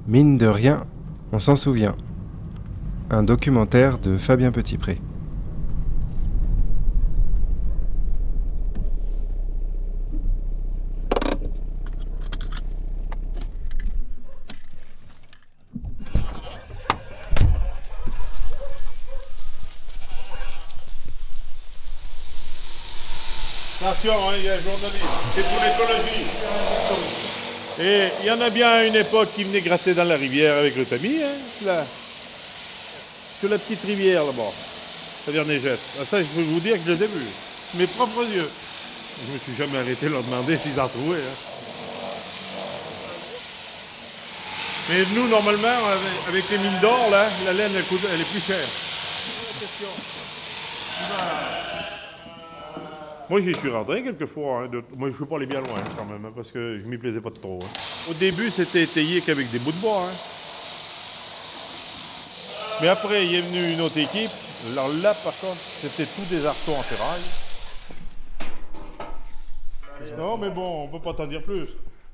Mine de rien, on s'en souvient. Un documentaire de Fabien Petitpré. Attention, il y a un journaliste, c'est pour l'écologie. Et il y en a bien à une époque qui venait gratter dans la rivière avec le tamis, là. Sur la petite rivière là-bas, c'est-à-dire Négette. Ça, je peux vous dire que je les ai vus, mes propres yeux. Je me suis jamais arrêté de leur demander s'ils en trouvaient. Mais nous, normalement, avec les mines d'or, là, la laine, elle est plus chère. Moi, j'y suis rentré quelquefois. Moi, je ne suis pas allé bien loin quand même, parce que je m'y plaisais pas trop. Au début, c'était étayé qu'avec des bouts de bois. Mais après, il est venu une autre équipe. Alors là, par contre, c'était tous des arceaux en ferraille. Non, mais bon, on ne peut pas t'en dire plus.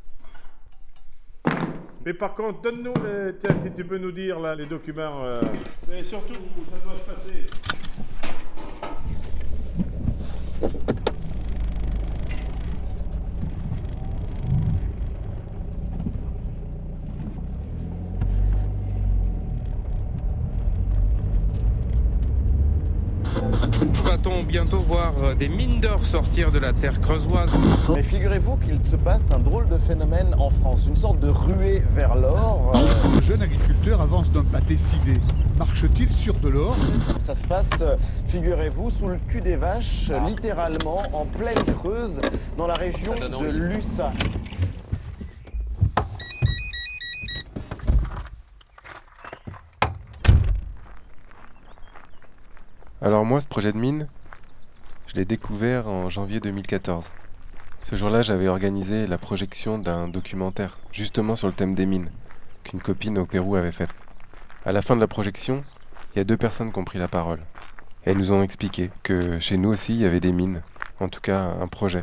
Mais par contre, donne-nous, tiens, si tu peux nous dire là, les documents. Mais surtout, ça doit se passer. Va-t-on bientôt voir des mines d'or sortir de la terre creusoise? Mais figurez-vous qu'il se passe un drôle de phénomène en France, une sorte de ruée vers l'or. Le jeune agriculteur avance d'un pas décidé. Marche-t-il sur de l'or? Ça se passe, figurez-vous, sous le cul des vaches, littéralement en pleine Creuse, dans la région de Lussat. Alors moi, ce projet de mine, je l'ai découvert en janvier 2014. Ce jour-là, j'avais organisé la projection d'un documentaire, justement sur le thème des mines, qu'une copine au Pérou avait fait. À la fin de la projection, il y a 2 personnes qui ont pris la parole. Elles nous ont expliqué que chez nous aussi, il y avait des mines, en tout cas un projet.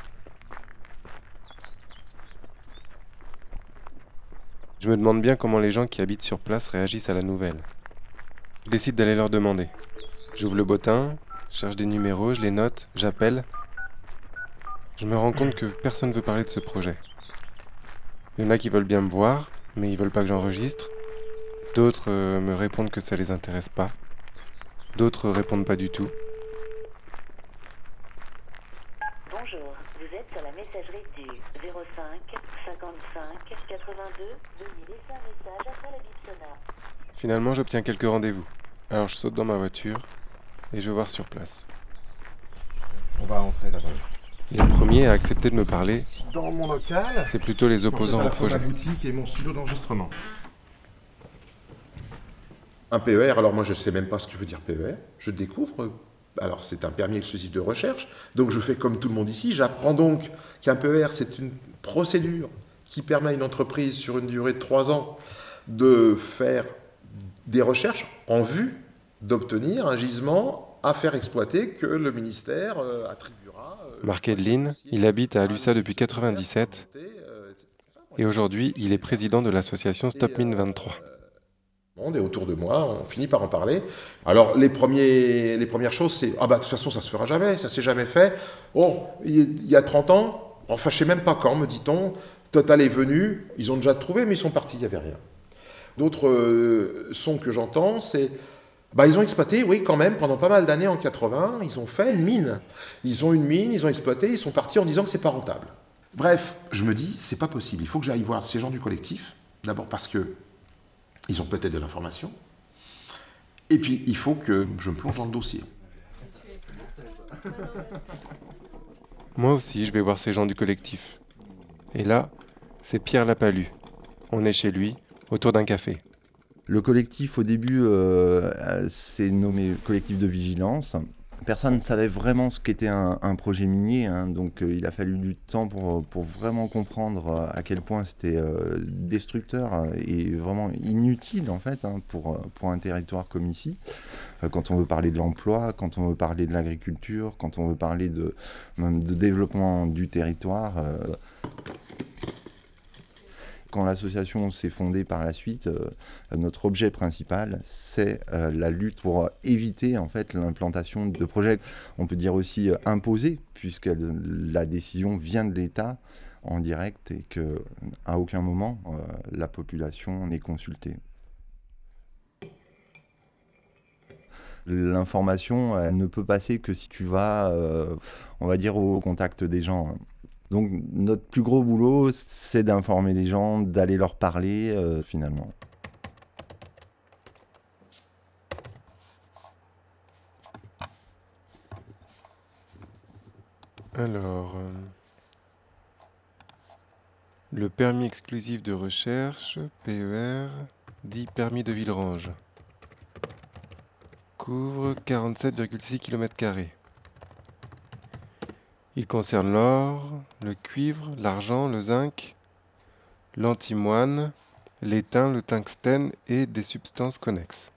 Je me demande bien comment les gens qui habitent sur place réagissent à la nouvelle. Je décide d'aller leur demander. J'ouvre le bottin, je cherche des numéros, je les note, j'appelle. Je me rends compte que personne ne veut parler de ce projet. Il y en a qui veulent bien me voir, mais ils veulent pas que j'enregistre. D'autres me répondent que ça les intéresse pas. D'autres répondent pas du tout. Bonjour, vous êtes sur la messagerie du 05 55 82 2000. Laissez un message après le bip sonore. Finalement, j'obtiens quelques rendez-vous. Alors je saute dans ma voiture et je vais voir sur place. On va rentrer là-bas. Les premiers à accepter de me parler, Dans mon local, c'est plutôt les opposants au projet. ma boutique et mon studio d'enregistrement. Un PER, alors moi je ne sais même pas ce que veut dire PER, je découvre, alors c'est un permis exclusif de recherche, donc je fais comme tout le monde ici, j'apprends donc qu'un PER c'est une procédure qui permet à une entreprise sur une durée de 3 ans de faire des recherches en vue d'obtenir un gisement à faire exploiter que le ministère attribuera. Marc Edlin, il habite à Lussat depuis 1997 et aujourd'hui il est président de l'association Stop Mine 23. Et autour de moi, on finit par en parler. Alors les premières choses, c'est « Ah bah de toute façon ça se fera jamais, ça s'est jamais fait. Oh, il y a 30 ans, enfin je sais même pas quand, me dit-on, Total est venu, ils ont déjà trouvé mais ils sont partis, il n'y avait rien. » D'autres sons que j'entends, c'est bah, ils ont exploité, oui, quand même, pendant pas mal d'années en 80, ils ont fait une mine. Ils ont une mine, ils ont exploité, ils sont partis en disant que c'est pas rentable. Bref, je me dis, c'est pas possible. Il faut que j'aille voir ces gens du collectif. D'abord parce que ils ont peut-être de l'information. Et puis, il faut que je me plonge dans le dossier. Moi aussi, je vais voir ces gens du collectif. Et là, c'est Pierre Lapalus. On est chez lui, autour d'un café. Le collectif, au début, s'est nommé collectif de vigilance. Personne ne savait vraiment ce qu'était un projet minier, donc il a fallu du temps pour vraiment comprendre à quel point c'était destructeur et vraiment inutile en fait pour un territoire comme ici. Quand on veut parler de l'emploi, quand on veut parler de l'agriculture, quand on veut parler même de développement du territoire. quand l'association s'est fondée par la suite, notre objet principal, c'est la lutte pour éviter en fait l'implantation de projets, on peut dire aussi imposés, puisque la décision vient de l'État en direct et qu'à aucun moment la population n'est consultée. L'information, elle ne peut passer que si tu vas, on va dire, au contact des gens. Donc notre plus gros boulot, c'est d'informer les gens, d'aller leur parler finalement. Alors, le permis exclusif de recherche, PER, dit permis de Villerange, couvre 47,6 km². Il concerne l'or, le cuivre, l'argent, le zinc, l'antimoine, l'étain, le tungstène et des substances connexes.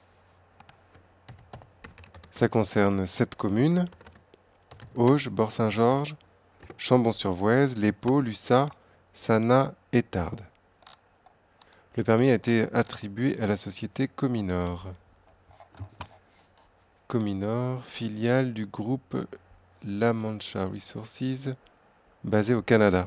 Ça concerne 7 communes: Auge, Bort-Saint-Georges, Chambon-sur-Voueize, L'Épau, Lussat, Sanat et Tarbes. Le permis a été attribué à la société Cominor. Cominor, filiale du groupe La Mancha Resources, basé au Canada.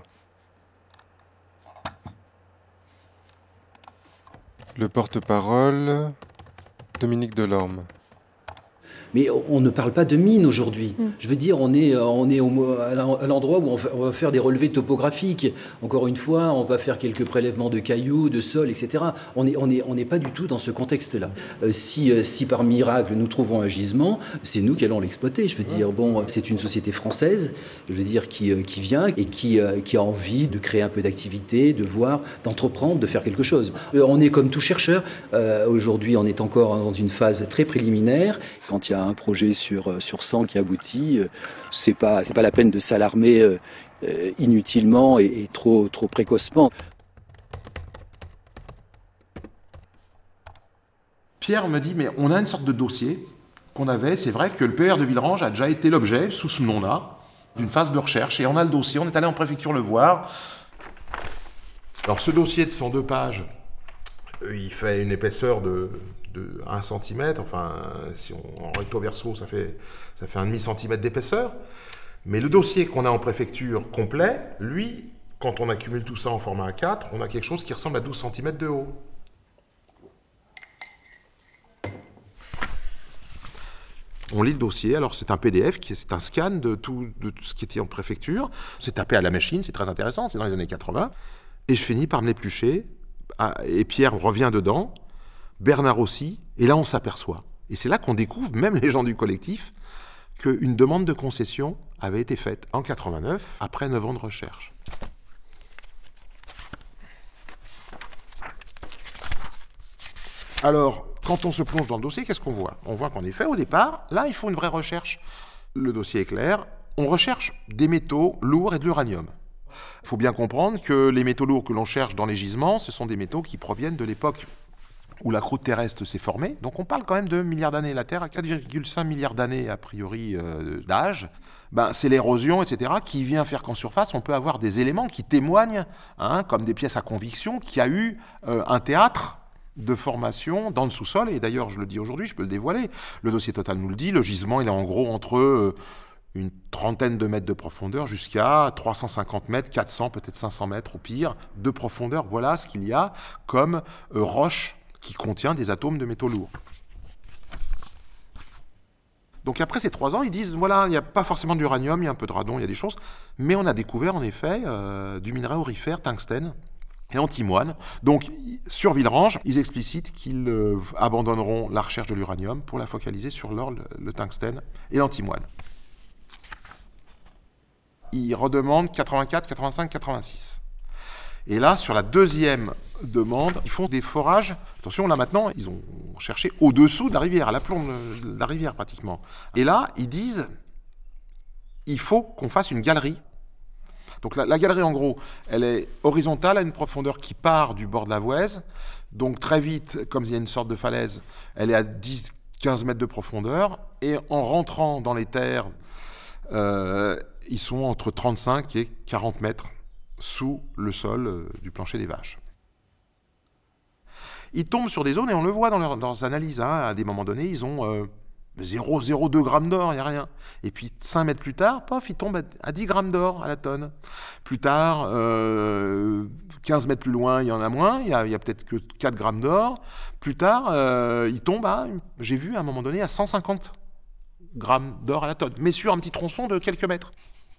Le porte-parole, Dominique Delorme. Mais on ne parle pas de mine aujourd'hui. Je veux dire, on est à l'endroit où on va faire des relevés topographiques. Encore une fois, on va faire quelques prélèvements de cailloux, de sol, etc. On n'est pas du tout dans ce contexte-là. Si par miracle nous trouvons un gisement, c'est nous qui allons l'exploiter. Je veux dire, bon, c'est une société française, je veux dire, qui vient et qui a envie de créer un peu d'activité, de voir, d'entreprendre, de faire quelque chose. On est comme tout chercheur. Aujourd'hui, on est encore dans une phase très préliminaire. Quand il y a un projet sur 100 qui aboutit, c'est pas la peine de s'alarmer inutilement et trop précocement. Pierre me dit, mais on a une sorte de dossier qu'on avait. C'est vrai que le PER de Villerange a déjà été l'objet, sous ce nom-là, d'une phase de recherche. Et on a le dossier, on est allé en préfecture le voir. Alors ce dossier de 102 pages, il fait une épaisseur de 1 cm, enfin, si en recto verso, ça fait 1,5 cm d'épaisseur. Mais le dossier qu'on a en préfecture complet, lui, quand on accumule tout ça en format A4, on a quelque chose qui ressemble à 12 cm de haut. On lit le dossier, alors c'est un PDF, c'est un scan de tout ce qui était en préfecture. C'est tapé à la machine, c'est très intéressant, c'est dans les années 80. Et je finis par me l'éplucher, et Pierre revient dedans, Bernard aussi, et là on s'aperçoit. Et c'est là qu'on découvre, même les gens du collectif, qu'une demande de concession avait été faite en 89, après 9 ans de recherche. Alors, quand on se plonge dans le dossier, qu'est-ce qu'on voit ? On voit qu'en effet, au départ, là, il faut une vraie recherche. Le dossier est clair, on recherche des métaux lourds et de l'uranium. Il faut bien comprendre que les métaux lourds que l'on cherche dans les gisements, ce sont des métaux qui proviennent de l'époque où la croûte terrestre s'est formée. Donc on parle quand même de milliards d'années. La Terre a 4,5 milliards d'années, a priori, d'âge. C'est l'érosion, etc., qui vient faire qu'en surface, on peut avoir des éléments qui témoignent, comme des pièces à conviction, qu'il y a eu un théâtre de formation dans le sous-sol. Et d'ailleurs, je le dis aujourd'hui, je peux le dévoiler. Le dossier Total nous le dit. Le gisement, il est en gros entre une trentaine de mètres de profondeur jusqu'à 350 mètres, 400, peut-être 500 mètres au pire, de profondeur. Voilà ce qu'il y a comme roche qui contient des atomes de métaux lourds. Donc après ces 3 ans, ils disent, voilà, il n'y a pas forcément d'uranium, il y a un peu de radon, il y a des choses, mais on a découvert en effet du minerai aurifère, tungstène et antimoine. Donc sur Villerange, ils explicitent qu'ils abandonneront la recherche de l'uranium pour la focaliser sur l'or, le tungstène et l'antimoine. Ils redemandent 84, 85, 86. Et là, sur la deuxième demande, ils font des forages. Attention, là maintenant, ils ont cherché au-dessous de la rivière, à l'aplomb de la rivière pratiquement. Et là, ils disent, il faut qu'on fasse une galerie. Donc la galerie, en gros, elle est horizontale à une profondeur qui part du bord de la Voueize. Donc très vite, comme il y a une sorte de falaise, elle est à 10-15 mètres de profondeur. Et en rentrant dans les terres, ils sont entre 35 et 40 mètres sous le sol du plancher des vaches. Ils tombent sur des zones, et on le voit dans leurs analyses, à des moments donnés, ils ont 0,02 grammes d'or, il n'y a rien. Et puis 5 mètres plus tard, pof, ils tombent à 10 grammes d'or à la tonne. Plus tard, 15 mètres plus loin, il y en a moins, il y a peut-être que 4 grammes d'or. Plus tard, ils tombent j'ai vu à un moment donné, à 150 grammes d'or à la tonne, mais sur un petit tronçon de quelques mètres.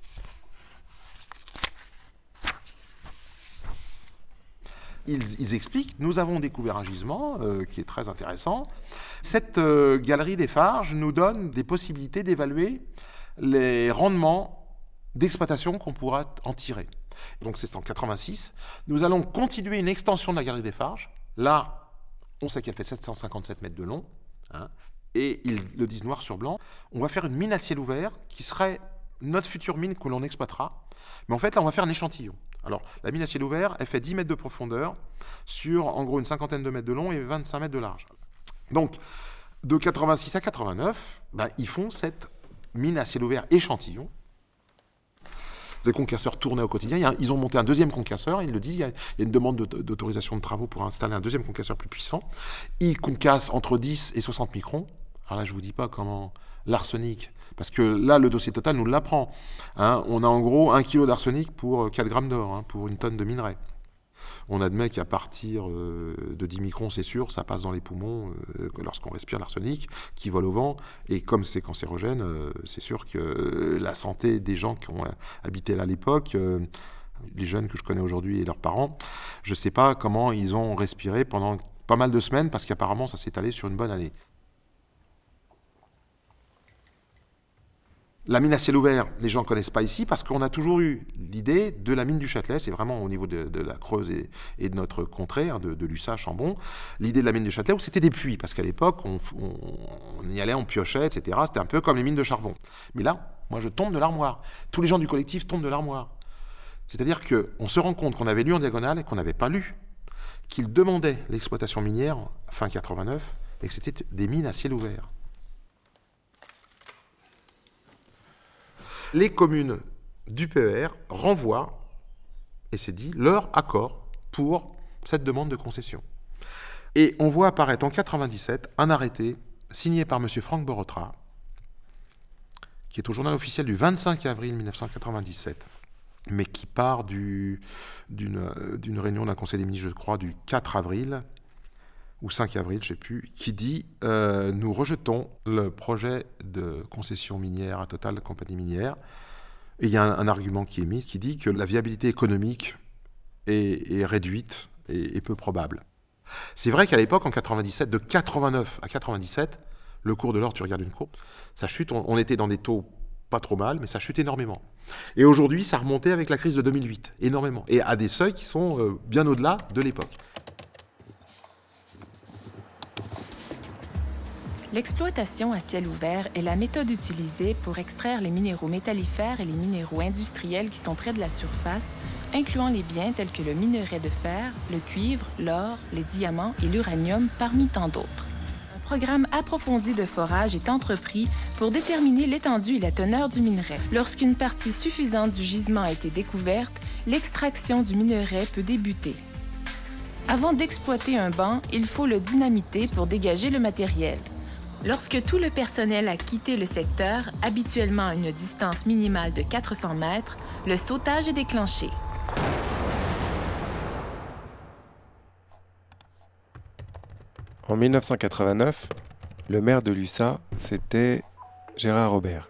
Ils expliquent, nous avons découvert un gisement qui est très intéressant. Cette galerie des Farges nous donne des possibilités d'évaluer les rendements d'exploitation qu'on pourra en tirer. Donc c'est en 86. Nous allons continuer une extension de la galerie des Farges. Là, on sait qu'elle fait 757 mètres de long, et ils le disent noir sur blanc. On va faire une mine à ciel ouvert qui serait notre future mine que l'on exploitera. Mais en fait, là, on va faire un échantillon. Alors, la mine à ciel ouvert, elle fait 10 mètres de profondeur sur, en gros, une cinquantaine de mètres de long et 25 mètres de large. Donc, de 86 à 89, ils font cette mine à ciel ouvert échantillon. Les concasseurs tournaient au quotidien. Ils ont monté un deuxième concasseur, ils le disent. Il y a une demande d'autorisation de travaux pour installer un deuxième concasseur plus puissant. Ils concassent entre 10 et 60 microns. Alors là, je ne vous dis pas comment l'arsenic... Parce que là, le dossier Total nous l'apprend. On a en gros 1 kg d'arsenic pour 4 grammes d'or, pour une tonne de minerai. On admet qu'à partir de 10 microns, c'est sûr, ça passe dans les poumons lorsqu'on respire l'arsenic, qui vole au vent. Et comme c'est cancérogène, c'est sûr que la santé des gens qui ont habité là à l'époque, les jeunes que je connais aujourd'hui et leurs parents, je ne sais pas comment ils ont respiré pendant pas mal de semaines, parce qu'apparemment, ça s'est étalé sur une bonne année. La mine à ciel ouvert, les gens ne connaissent pas ici parce qu'on a toujours eu l'idée de la mine du Châtelet, c'est vraiment au niveau de la Creuse et de notre contrée, de Lussat, Chambon, l'idée de la mine du Châtelet où c'était des puits, parce qu'à l'époque, on y allait, on piochait, etc. C'était un peu comme les mines de charbon. Mais là, moi je tombe de l'armoire. Tous les gens du collectif tombent de l'armoire. C'est-à-dire qu'on se rend compte qu'on avait lu en diagonale et qu'on n'avait pas lu, qu'ils demandaient l'exploitation minière fin 89 et que c'était des mines à ciel ouvert. Les communes du PER renvoient, et c'est dit, leur accord pour cette demande de concession. Et on voit apparaître en 97 un arrêté signé par M. Franck Borotra, qui est au journal officiel du 25 avril 1997, mais qui part d'une réunion d'un conseil des ministres, je crois, du 4 avril, ou 5 avril, je ne sais plus, qui dit « Nous rejetons le projet de concession minière à Total Compagnie Minière ». Et il y a un argument qui est mis, qui dit que la viabilité économique est réduite et peu probable. C'est vrai qu'à l'époque, en 97, de 89 à 97, le cours de l'or, tu regardes une courbe, ça chute, on était dans des taux pas trop mal, mais ça chute énormément. Et aujourd'hui, ça remontait avec la crise de 2008, énormément, et à des seuils qui sont bien au-delà de l'époque. L'exploitation à ciel ouvert est la méthode utilisée pour extraire les minéraux métallifères et les minéraux industriels qui sont près de la surface, incluant les biens tels que le minerai de fer, le cuivre, l'or, les diamants et l'uranium, parmi tant d'autres. Un programme approfondi de forage est entrepris pour déterminer l'étendue et la teneur du minerai. Lorsqu'une partie suffisante du gisement a été découverte, l'extraction du minerai peut débuter. Avant d'exploiter un banc, il faut le dynamiter pour dégager le matériel. Lorsque tout le personnel a quitté le secteur, habituellement à une distance minimale de 400 mètres, le sautage est déclenché. En 1989, le maire de Lussat, c'était Gérard Robert.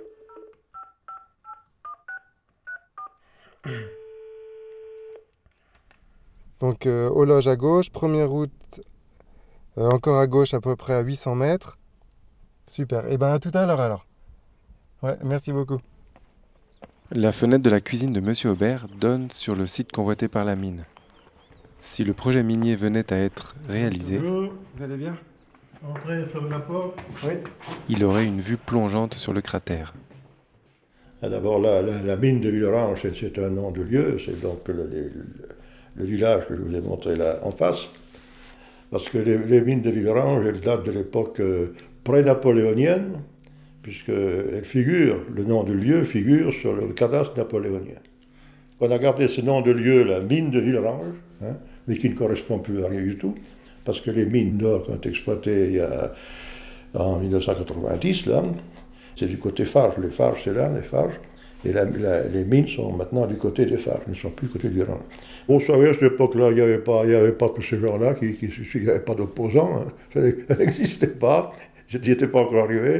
Donc aux loges à gauche, première route encore à gauche à peu près à 800 mètres. Super, et bien à tout à l'heure alors. Ouais, merci beaucoup. La fenêtre de la cuisine de Monsieur Aubert donne sur le site convoité par la mine. Si le projet minier venait à être réalisé, Bonjour, vous allez bien? Entrez, fermez la porte. Oui. Il aurait une vue plongeante sur le cratère. D'abord, la mine de Villerange, c'est un nom de lieu, c'est donc le village que je vous ai montré là en face. Parce que les mines de Villerange, elles datent de l'époque pré-napoléonienne, puisque le nom du lieu figure sur le cadastre napoléonien. On a gardé ce nom de lieu, la mine de Villerange, hein, mais qui ne correspond plus à rien du tout, parce que les mines d'or qui ont été exploitées en 1990, là, c'est du côté Farges. Les Farges, c'est là, les Farges. Et les mines sont maintenant du côté des Farges, ne sont plus du côté du Villerange. Vous savez, à cette époque-là, il n'y avait pas tous ces gens-là, il n'y avait pas d'opposants, hein. Ça n'existait pas, ils n'étaient pas encore arrivés.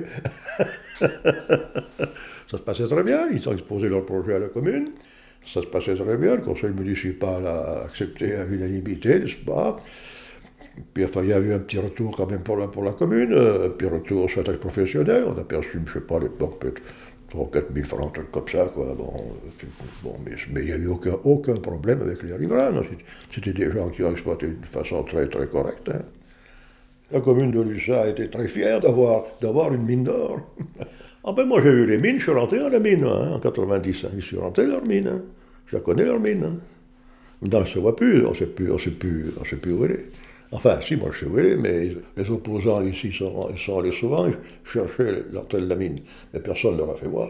Ça se passait très bien, ils ont exposé leur projet à la commune, ça se passait très bien, le conseil municipal a accepté à l'unanimité, n'est-ce pas? Puis enfin, il y a eu un petit retour quand même pour la commune, un petit retour sur la taxe professionnelle, on a perçu, je ne sais pas, à l'époque, peut-être 3 ou 4 000 francs, un truc comme ça, quoi. Mais il n'y a eu aucun problème avec les riverains, non. C'était des gens qui ont exploité d'une façon très très correcte. Hein. La commune de Lussat était très fière d'avoir une mine d'or. Ah ben moi j'ai vu les mines, je suis rentré dans la mine, hein, en 90, hein. Je suis rentré dans leur mine, hein. Je la connais leur mine. Hein. Maintenant, on ne se voit plus, on ne sait plus où elle est. Enfin, si, moi je sais où elle est, mais les opposants ici sont allés souvent chercher l'entrée de la mine, mais personne ne leur a fait voir.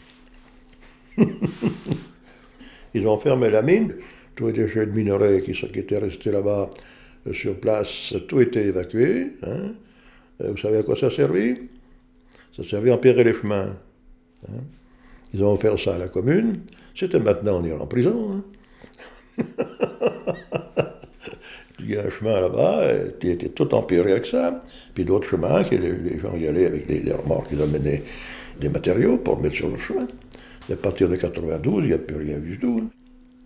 Ils ont fermé la mine, tous les déchets de minerais qui étaient restés là-bas sur place, tout était évacué. Hein. Vous savez à quoi ça servait? Ça servait à empirer les chemins. Hein. Ils ont offert ça à la commune. C'était maintenant, on irait en prison. Hein. Il y a un chemin là-bas qui était tout empiré avec ça, puis d'autres chemins, les gens y allaient avec des remorques, ils amenaient des matériaux pour mettre sur le chemin. Et à partir de 92, il n'y a plus rien du tout. Hein.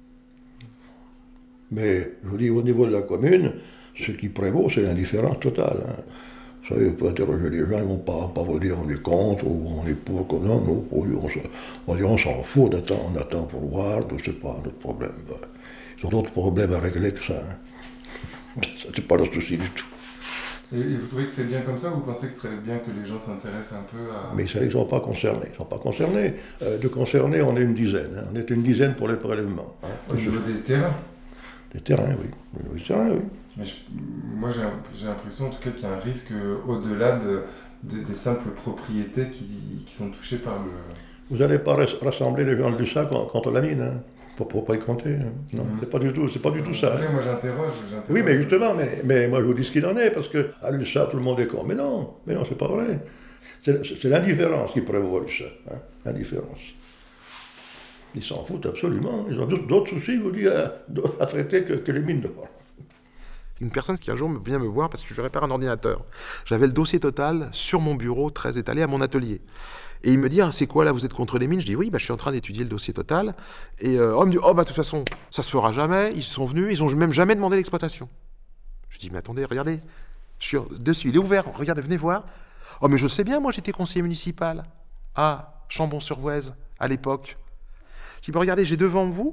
Mais, je vous dis, au niveau de la commune, ce qui prévaut, c'est l'indifférence totale. Hein. Vous savez, vous pouvez interroger les gens, ils ne vont pas vous dire on est contre ou on est pour. Non, on s'en fout, on attend pour voir, c'est pas notre problème. Ils ont d'autres problèmes à régler que ça. Hein. Ça, c'est pas leur souci du tout. Et vous trouvez que c'est bien comme ça ou vous pensez que ce serait bien que les gens s'intéressent un peu à... Mais ça, ils ne sont pas concernés. De concernés, on est une dizaine. Hein. On est une dizaine pour les prélèvements. Hein. Au niveau des terrains? Des terrains, oui. Des terrains, oui. Mais moi, j'ai l'impression, en tout cas, qu'il y a un risque au-delà des simples propriétés qui sont touchées par le... Vous n'allez pas rassembler les gens de Lussat contre la mine, hein. Faut pas y compter. Hein. Non, c'est pas du tout ça. Hein. Moi, j'interroge. Oui, mais justement, mais moi, je vous dis ce qu'il en est, parce qu'à Lussat, tout le monde est con. Mais non, c'est pas vrai. C'est l'indifférence qui prévaut à Lussat. Hein. L'indifférence. Ils s'en foutent absolument. Ils ont d'autres soucis, je vous dis, à traiter que les mines d'or. Une personne qui un jour vient me voir parce que je répare un ordinateur. J'avais le dossier Total sur mon bureau, très étalé à mon atelier. Et il me dit, c'est quoi là, vous êtes contre les mines? Je dis, oui, je suis en train d'étudier le dossier Total. Et il me dit, de toute façon, ça se fera jamais. Ils sont venus, ils ont même jamais demandé l'exploitation. Je dis, mais attendez, regardez, je suis dessus, il est ouvert, regardez, venez voir. Oh, mais je sais bien, moi j'étais conseiller municipal à Chambon-sur-Voueize à l'époque. Je dis, regardez, j'ai devant vous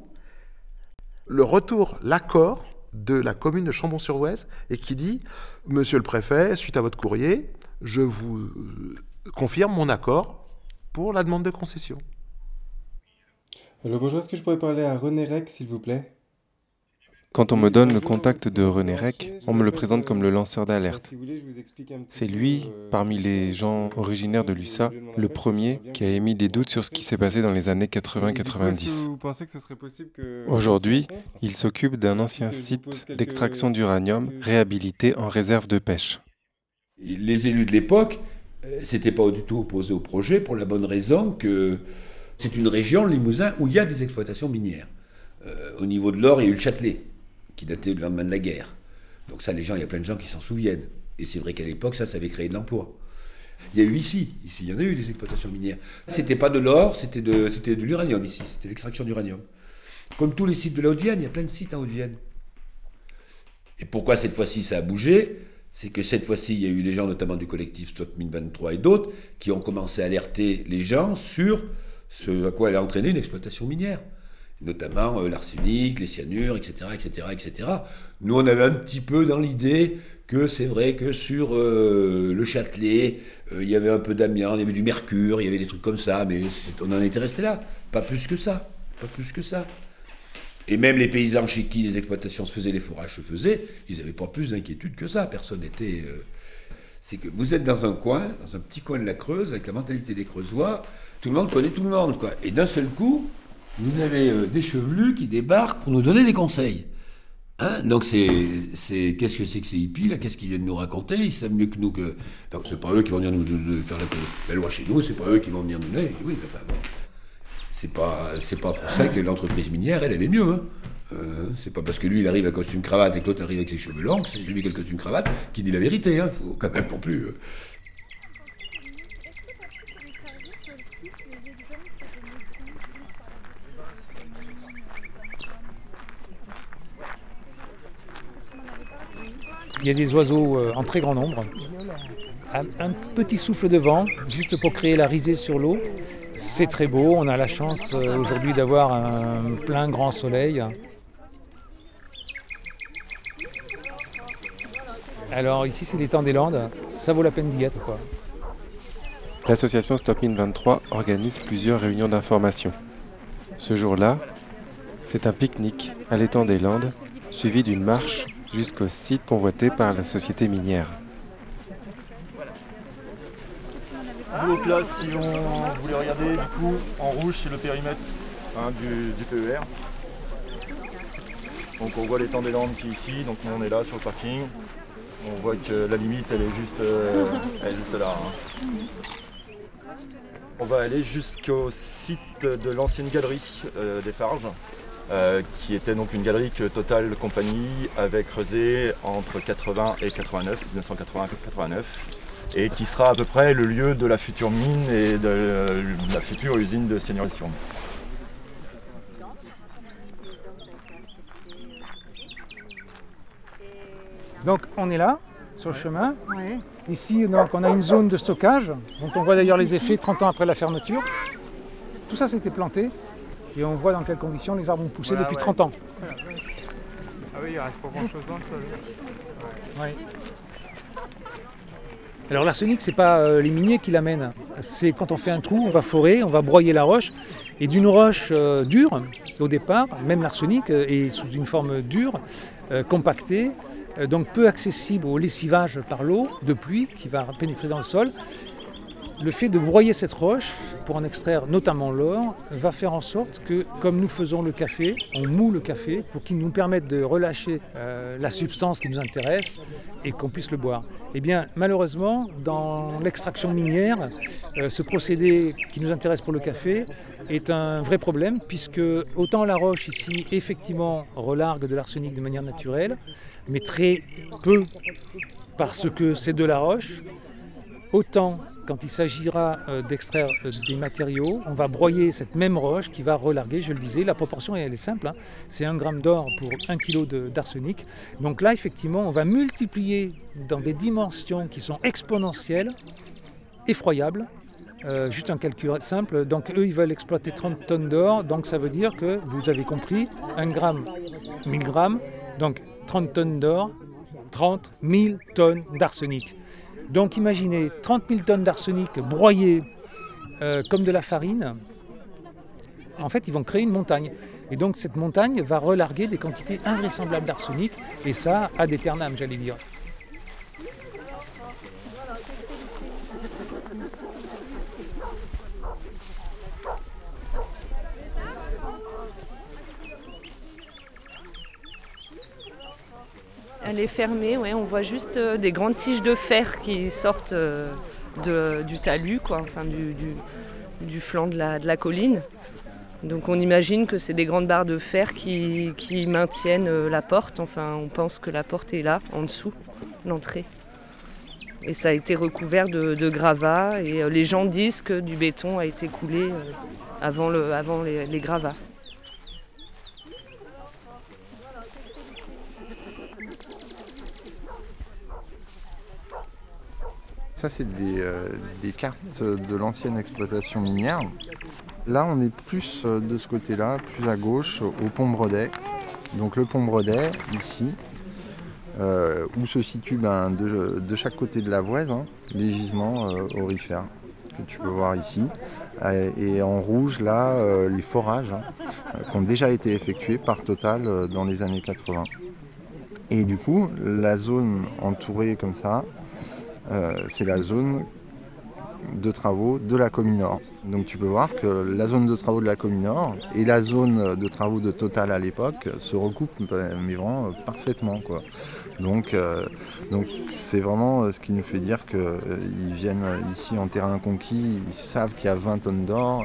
l'accord de la commune de Chambon-sur-Voueize et qui dit, monsieur le préfet, suite à votre courrier, je vous confirme mon accord pour la demande de concession. Alors bonjour, est-ce que je pourrais parler à René Rec, s'il vous plaît? Quand on me donne le contact de René Rec, on me le présente comme le lanceur d'alerte. C'est lui, parmi les gens originaires de Lussat, le premier qui a émis des doutes sur ce qui s'est passé dans les années 80-90. Aujourd'hui, il s'occupe d'un ancien site d'extraction d'uranium réhabilité en réserve de pêche. Les élus de l'époque s'étaient pas du tout opposés au projet pour la bonne raison que c'est une région, le Limousin, où il y a des exploitations minières. Au niveau de l'or, il y a eu le Châtelet, qui datait du lendemain de la guerre. Donc ça, il y a plein de gens qui s'en souviennent. Et c'est vrai qu'à l'époque, ça avait créé de l'emploi. Il y a eu ici, il y en a eu des exploitations minières. C'était pas de l'or, c'était de l'uranium ici, c'était l'extraction d'uranium. Comme tous les sites de la Haute-Vienne, il y a plein de sites en Haute-Vienne. Et pourquoi cette fois-ci ça a bougé? C'est que cette fois-ci, il y a eu des gens, notamment du collectif Stop Mine 23 et d'autres, qui ont commencé à alerter les gens sur ce à quoi allait entraîner une exploitation minière. Notamment l'arsenic, les cyanures, etc., etc., etc. Nous, on avait un petit peu dans l'idée que c'est vrai que sur le Châtelet, il y avait un peu d'amiante, il y avait du mercure, il y avait des trucs comme ça, mais on en était resté là. Pas plus que ça. Et même les paysans chez qui les exploitations se faisaient, les fourrages se faisaient, ils n'avaient pas plus d'inquiétude que ça. Personne n'était... C'est que vous êtes dans un coin, dans un petit coin de la Creuse, avec la mentalité des Creusois, tout le monde connaît tout le monde, quoi. Et d'un seul coup, Vous avez des chevelus qui débarquent pour nous donner des conseils. Hein, donc qu'est-ce que c'est que ces hippies là? Qu'est-ce qu'ils viennent nous raconter? Ils savent mieux que nous que. Donc c'est pas eux qui vont venir nous faire la loi chez nous, c'est pas eux qui vont venir nous donner. Oui, enfin bon. C'est pas pour ça que l'entreprise minière, elle est mieux. Hein. C'est pas parce que lui il arrive à costume cravate et que l'autre arrive avec ses cheveux longs, c'est celui qui a le costume cravate qui dit la vérité. Hein. Faut quand même pour plus. Il y a des oiseaux en très grand nombre. Un petit souffle de vent, juste pour créer la risée sur l'eau. C'est très beau, on a la chance aujourd'hui d'avoir un plein grand soleil. Alors ici c'est l'étang des Landes, ça vaut la peine d'y être, quoi. L'association Stop Mine 23 organise plusieurs réunions d'information. Ce jour-là, c'est un pique-nique à l'étang des Landes, suivi d'une marche jusqu'au site convoité par la société minière. Donc là, si on voulait regarder, du coup, en rouge, c'est le périmètre du PER. Donc on voit l'étang des Landes qui est ici, donc nous on est là sur le parking. On voit que la limite, elle est juste là. Hein. On va aller jusqu'au site de l'ancienne galerie des Farges. Qui était donc une galerie que Total Compagnie avait creusée entre 80 et 89, 1980-89, et qui sera à peu près le lieu de la future mine et de la future usine de seigneurisation. Donc on est là, sur le chemin. Ouais. Ici donc, on a une zone de stockage, donc on voit d'ailleurs les effets 30 ans après la fermeture. Tout ça c'était planté. Et on voit dans quelles conditions les arbres ont poussé depuis 30 ans. Ah oui, il ne reste pas grand-chose dans le sol. Ouais. Alors l'arsenic, c'est pas les miniers qui l'amènent. C'est quand on fait un trou, on va forer, on va broyer la roche. Et d'une roche dure, au départ, même l'arsenic est sous une forme dure, compactée, donc peu accessible au lessivage par l'eau de pluie qui va pénétrer dans le sol. Le fait de broyer cette roche, pour en extraire notamment l'or, va faire en sorte que, comme nous faisons le café, on moule le café pour qu'il nous permette de relâcher la substance qui nous intéresse et qu'on puisse le boire. Eh bien, malheureusement, dans l'extraction minière, ce procédé qui nous intéresse pour le café est un vrai problème, puisque autant la roche ici, effectivement, relargue de l'arsenic de manière naturelle, mais très peu parce que c'est de la roche, autant quand il s'agira d'extraire des matériaux, on va broyer cette même roche qui va relarguer, je le disais, la proportion elle est simple, hein, c'est 1 gramme d'or pour 1 kilo d'arsenic. Donc là, effectivement, on va multiplier dans des dimensions qui sont exponentielles, effroyables. Juste un calcul simple, donc eux ils veulent exploiter 30 tonnes d'or, donc ça veut dire que, vous avez compris, 1 gramme, 1000 grammes, donc 30 tonnes d'or, 30 000 tonnes d'arsenic. Donc imaginez 30 000 tonnes d'arsenic broyées comme de la farine. En fait, ils vont créer une montagne. Et donc cette montagne va relarguer des quantités invraisemblables d'arsenic, et ça ad aeternam, j'allais dire. Elle est fermée, ouais, on voit juste des grandes tiges de fer qui sortent du talus, quoi, enfin du flanc de la colline. Donc on imagine que c'est des grandes barres de fer qui maintiennent la porte. Enfin, on pense que la porte est là, en dessous, l'entrée. Et ça a été recouvert de gravats. Et les gens disent que du béton a été coulé avant les gravats. Ça, c'est des cartes de l'ancienne exploitation minière. Là, on est plus de ce côté-là, plus à gauche, au pont Bredet. Donc le pont Bredet, ici, où se situent de chaque côté de la Voueize, les gisements aurifères que tu peux voir ici. Et en rouge, là, les forages qui ont déjà été effectués par Total dans les années 80. Et du coup, la zone entourée comme ça, c'est la zone de travaux de la Cominor. Donc tu peux voir que la zone de travaux de la Cominor et la zone de travaux de Total à l'époque se recoupent mais vraiment parfaitement, quoi. Donc c'est vraiment ce qui nous fait dire qu'ils viennent ici en terrain conquis, ils savent qu'il y a 20 tonnes d'or.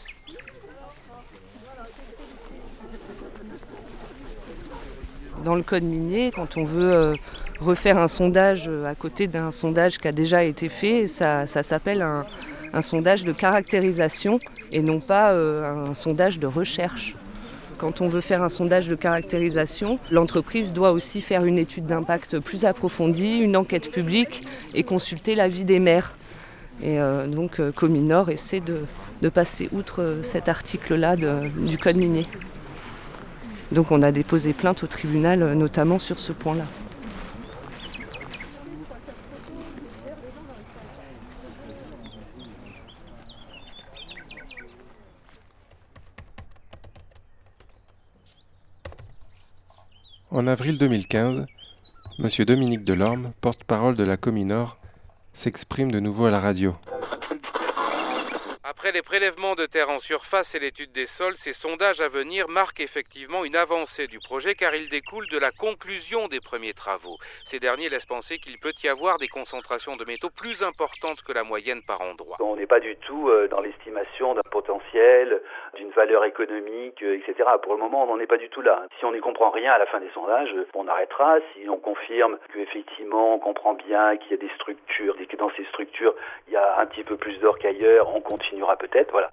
Dans le code minier, quand on veut refaire un sondage à côté d'un sondage qui a déjà été fait, ça s'appelle un sondage de caractérisation et non pas un sondage de recherche. Quand on veut faire un sondage de caractérisation, l'entreprise doit aussi faire une étude d'impact plus approfondie, une enquête publique et consulter l'avis des maires. Et donc Cominor essaie de passer outre cet article-là du code minier. Donc on a déposé plainte au tribunal, notamment sur ce point-là. En avril 2015, M. Dominique Delorme, porte-parole de la Cominor, s'exprime de nouveau à la radio. Après les prélèvements de terre en surface et l'étude des sols, ces sondages à venir marquent effectivement une avancée du projet car ils découlent de la conclusion des premiers travaux. Ces derniers laissent penser qu'il peut y avoir des concentrations de métaux plus importantes que la moyenne par endroit. On n'est pas du tout dans l'estimation d'un potentiel, d'une valeur économique, etc. Pour le moment, on n'en est pas du tout là. Si on n'y comprend rien à la fin des sondages, on arrêtera. Si on confirme qu'effectivement on comprend bien qu'il y a des structures et que dans ces structures il y a un petit peu plus d'or qu'ailleurs, on continuera peut-être, voilà.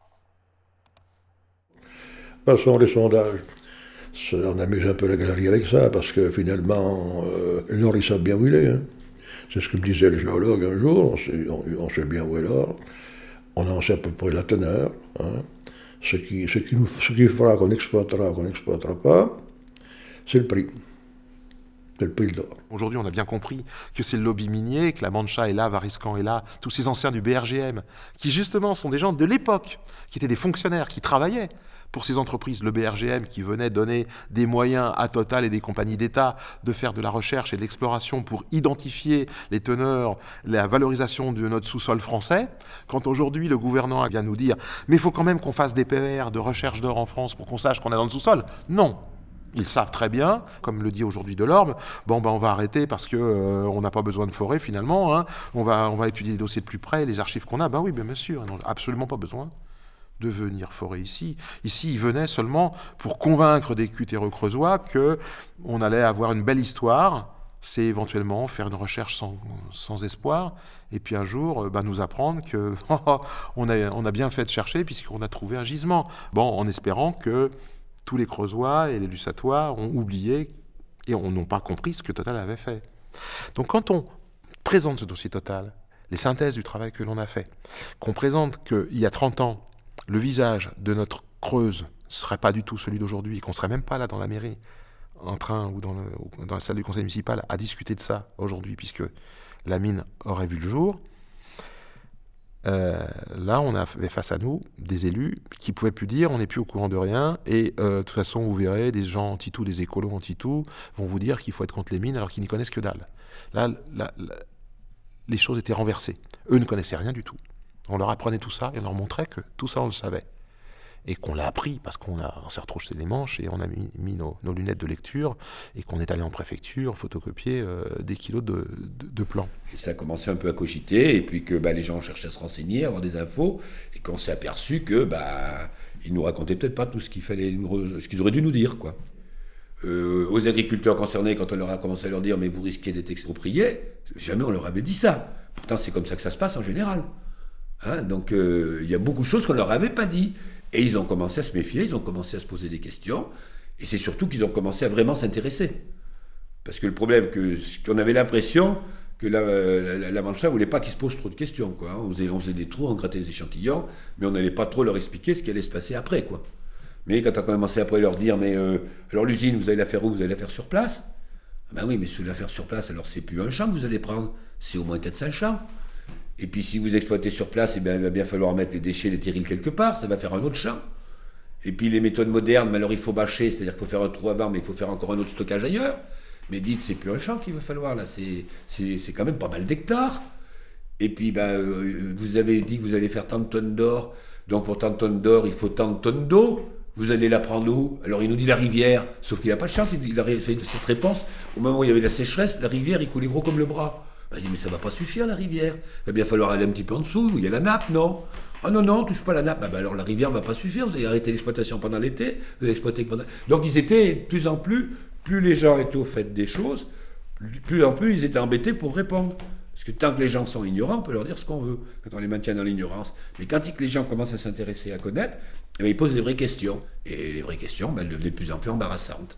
Passons les sondages. On amuse un peu la galerie avec ça, parce que finalement, l'or, ils savent bien où il est. Hein. C'est ce que me disait le géologue un jour, on sait bien où est l'or, on en sait à peu près la teneur. Hein. Ce qui fera qu'on exploitera, qu'on n'exploitera pas, c'est le prix. C'est le prix d'or. Aujourd'hui, on a bien compris que c'est le lobby minier, que la Mancha est là, Variscan est là, tous ces anciens du BRGM, qui justement sont des gens de l'époque, qui étaient des fonctionnaires, qui travaillaient pour ces entreprises. Le BRGM qui venait donner des moyens à Total et des compagnies d'État de faire de la recherche et de l'exploration pour identifier les teneurs, la valorisation de notre sous-sol français. Quand aujourd'hui le gouvernement vient nous dire « mais il faut quand même qu'on fasse des PER de recherche d'or en France pour qu'on sache qu'on est dans le sous-sol », non. Ils savent très bien, comme le dit aujourd'hui Delorme, on va arrêter parce que on n'a pas besoin de forêt finalement. Hein. On va étudier les dossiers de plus près, les archives qu'on a. Oui, bien sûr, ils n'ont absolument pas besoin de venir forer ici. Ici, ils venaient seulement pour convaincre des cutéreux creusois qu'on allait avoir une belle histoire. C'est éventuellement faire une recherche sans espoir. Et puis un jour, nous apprendre que on a bien fait de chercher puisqu'on a trouvé un gisement. En espérant que tous les Creusois et les Lussatois ont oublié et n'ont pas compris ce que Total avait fait. Donc quand on présente ce dossier Total, les synthèses du travail que l'on a fait, qu'on présente qu'il y a 30 ans, le visage de notre Creuse ne serait pas du tout celui d'aujourd'hui, qu'on ne serait même pas là dans la mairie, en train ou dans la salle du conseil municipal à discuter de ça aujourd'hui, puisque la mine aurait vu le jour, là, on avait face à nous des élus qui pouvaient plus dire on n'est plus au courant de rien et de toute façon, vous verrez, des gens anti-tout, des écolos anti-tout vont vous dire qu'il faut être contre les mines alors qu'ils n'y connaissent que dalle. Là, les choses étaient renversées. Eux ne connaissaient rien du tout. On leur apprenait tout ça et on leur montrait que tout ça, on le savait. Et qu'on l'a appris parce qu'on s'est retroussé les manches et on a mis nos lunettes de lecture et qu'on est allé en préfecture photocopier des kilos de plans. Et ça a commencé un peu à cogiter et puis que les gens cherchaient à se renseigner, à avoir des infos et qu'on s'est aperçu que ils nous racontaient peut-être pas tout ce qu'ils auraient dû nous dire, quoi. Aux agriculteurs concernés, quand on leur a commencé à leur dire mais vous risquez d'être expropriés, jamais on leur avait dit ça. Pourtant c'est comme ça que ça se passe en général. Hein, donc il y a beaucoup de choses qu'on leur avait pas dit. Et ils ont commencé à se méfier, ils ont commencé à se poser des questions, et c'est surtout qu'ils ont commencé à vraiment s'intéresser. Parce que le problème, qu'on avait l'impression que la Mancha ne voulait pas qu'ils se posent trop de questions, quoi. On faisait des trous, on grattait des échantillons, mais on n'allait pas trop leur expliquer ce qui allait se passer après, quoi. Mais quand on a commencé après à leur dire, mais alors l'usine, vous allez la faire où? Vous allez la faire sur place? Oui, mais si vous la faire sur place, alors c'est plus un champ que vous allez prendre, c'est au moins 400 champs. Et puis si vous exploitez sur place, il va bien falloir mettre les déchets, les terrils quelque part, ça va faire un autre champ. Et puis les méthodes modernes, alors il faut bâcher, c'est-à-dire qu'il faut faire un trou avant, mais il faut faire encore un autre stockage ailleurs. Mais dites, c'est plus un champ qu'il va falloir, là, c'est quand même pas mal d'hectares. Et puis, vous avez dit que vous allez faire tant de tonnes d'or. Donc, pour tant de tonnes d'or, il faut tant de tonnes d'eau. Vous allez la prendre où? Alors, il nous dit la rivière. Sauf qu'il n'a pas de chance. Il a fait cette réponse. Au moment où il y avait la sécheresse, la rivière, il coulait gros comme le bras. Il dit, mais ça ne va pas suffire, la rivière. Il va bien falloir aller un petit peu en dessous, où il y a la nappe, non? Ah non, touche pas la nappe. Alors, la rivière ne va pas suffire. Vous allez arrêter l'exploitation pendant l'été. Vous allez exploiter pendant... Donc, ils étaient de plus en plus les gens étaient au fait des choses, plus en plus, ils étaient embêtés pour répondre. Parce que tant que les gens sont ignorants, on peut leur dire ce qu'on veut, quand on les maintient dans l'ignorance. Mais quand les gens commencent à s'intéresser, à connaître, ils posent des vraies questions. Et les vraies questions, elles devenaient de plus en plus embarrassantes.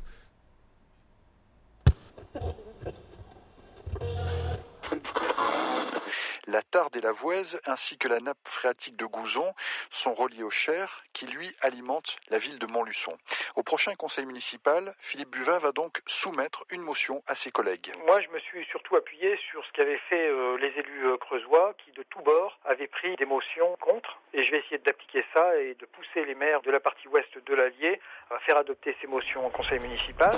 La Tarde et la Voueize, ainsi que la nappe phréatique de Gouzon, sont reliés au Cher, qui lui alimente la ville de Montluçon. Au prochain conseil municipal, Philippe Buvin va donc soumettre une motion à ses collègues. Moi, je me suis surtout appuyé sur ce qu'avaient fait les élus creusois, qui de tous bords avaient pris des motions contre. Et je vais essayer d'appliquer ça et de pousser les maires de la partie ouest de l'Allier à faire adopter ces motions au conseil municipal.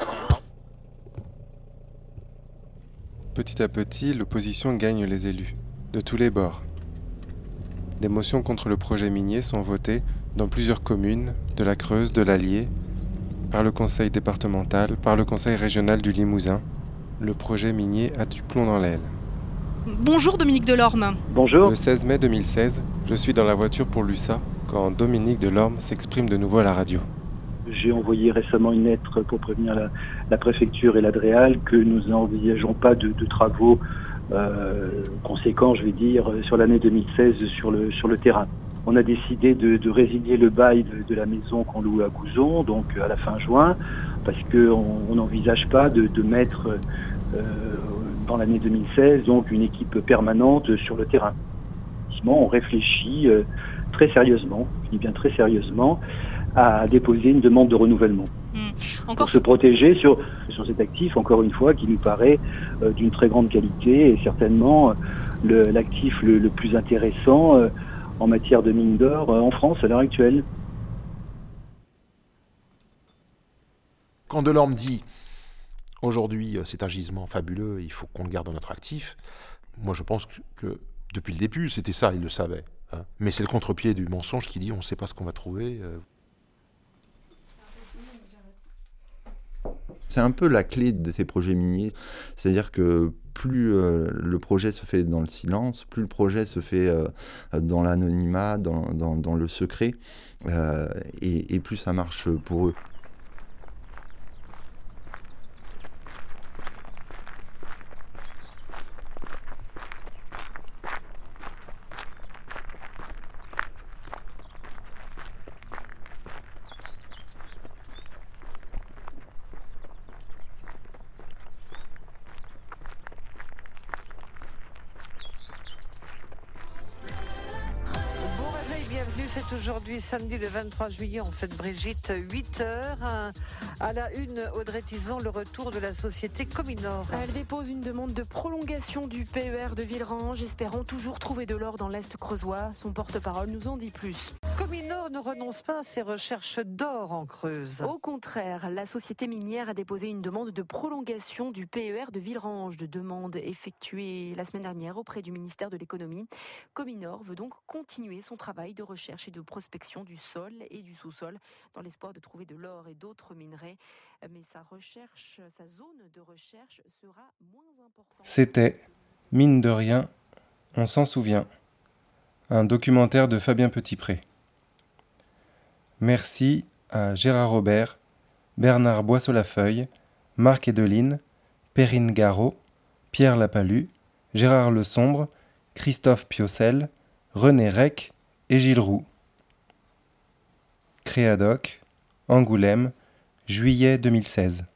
Petit à petit, l'opposition gagne les élus, de tous les bords. Des motions contre le projet minier sont votées dans plusieurs communes, de la Creuse, de l'Allier, par le conseil départemental, par le conseil régional du Limousin. Le projet minier a du plomb dans l'aile. Bonjour Dominique Delorme. Bonjour. Le 16 mai 2016, je suis dans la voiture pour l'USA quand Dominique Delorme s'exprime de nouveau à la radio. J'ai envoyé récemment une lettre pour prévenir la préfecture et l'Adréal que nous n'envisageons pas de travaux conséquents, je vais dire, sur l'année 2016 sur le terrain. On a décidé de résilier le bail de la maison qu'on loue à Gouzon, donc à la fin juin, parce qu'on n'envisage pas de mettre dans l'année 2016 donc une équipe permanente sur le terrain. On réfléchit très sérieusement, je dis bien très sérieusement, à déposer une demande de renouvellement. Pour se protéger sur cet actif, encore une fois, qui nous paraît d'une très grande qualité et certainement l'actif le plus intéressant en matière de mine d'or en France à l'heure actuelle. Quand Delorme dit aujourd'hui c'est un gisement fabuleux, il faut qu'on le garde dans notre actif, moi je pense que depuis le début c'était ça, il le savait. Hein. Mais c'est le contre-pied du mensonge qui dit on ne sait pas ce qu'on va trouver. C'est un peu la clé de ces projets miniers, c'est-à-dire que plus le projet se fait dans le silence, plus le projet se fait dans l'anonymat, dans le secret, et plus ça marche pour eux. C'est aujourd'hui samedi le 23 juillet, on fête Brigitte, 8h. À la une, Audrey Tison, le retour de la société Cominor. Elle dépose une demande de prolongation du PER de Villerange, espérant toujours trouver de l'or dans l'Est creusois. Son porte-parole nous en dit plus. Cominor ne renonce pas à ses recherches d'or en Creuse. Au contraire, la société minière a déposé une demande de prolongation du PER de Villerange, de demande effectuée la semaine dernière auprès du ministère de l'économie. Cominor veut donc continuer son travail de recherche et de prospection du sol et du sous-sol dans l'espoir de trouver de l'or et d'autres minerais. Mais sa zone de recherche sera moins importante. C'était, mine de rien, on s'en souvient, un documentaire de Fabien Petitpré. Merci à Gérard Robert, Bernard Boisseau-Lafeuille, Marc Edeline, Perrine Garot, Pierre Lapalu, Gérard Le Sombre, Christophe Piocel, René Rec et Gilles Roux. Créadoc, Angoulême, juillet 2016.